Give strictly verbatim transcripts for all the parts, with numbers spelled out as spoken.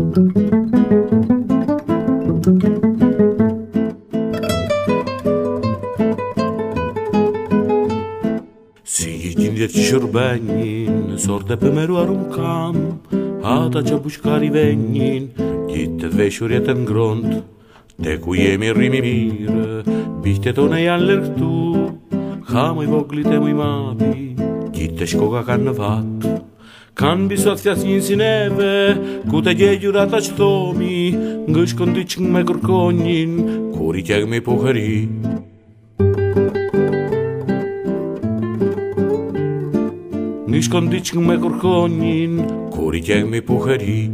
Ci șurbenin, sorte pe meru aruncam, ata ce bușcari venin, ghitte veșurieten gront, te cuiemi rimimir, bichte tone allerg tu, hamui voglite mui mapi, ghitte școga cannevat, can bisozias insineve, cu te ghegiurata stomi, ngâș condici me corcognin, curi chiagmi puheri. Nici condici cum me corcognin, curi chiagmi puheri.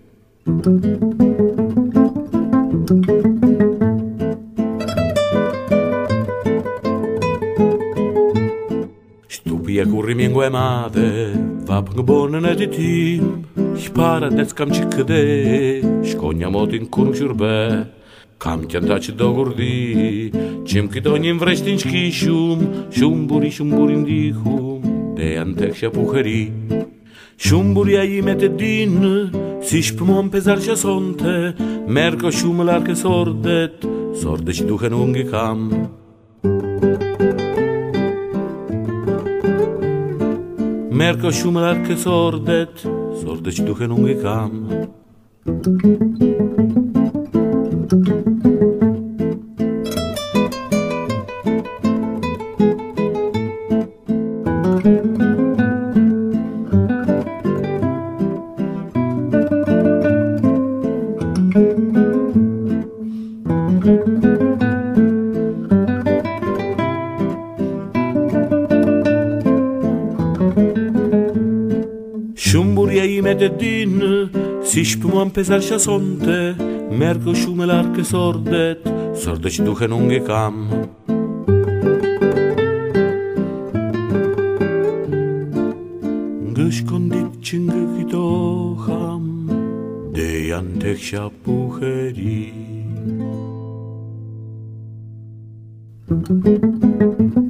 Stupia curri mingue mate, vap bonne di tim, spara des cam ciccade, scogna mot in cum șurbe, cam chiantaci do gurdi, cim chit ogni vresti in schishum, șumburi șumburi in dihum. De antec și-a puhării Șumburia ei mete din Si-și pumon pe zar și sonte Merco șumălar că sordet Sorde și duhe nunghi cam Merco șumălar că sordet Sorde și duhe nunghi cam Șumburia ei mete din Si-și pumon pe zar și sonte Mergo șumelar că sordet Sorde și duhe nunghi cam Ngâș condici ngâchitoham De antec și-a puhării.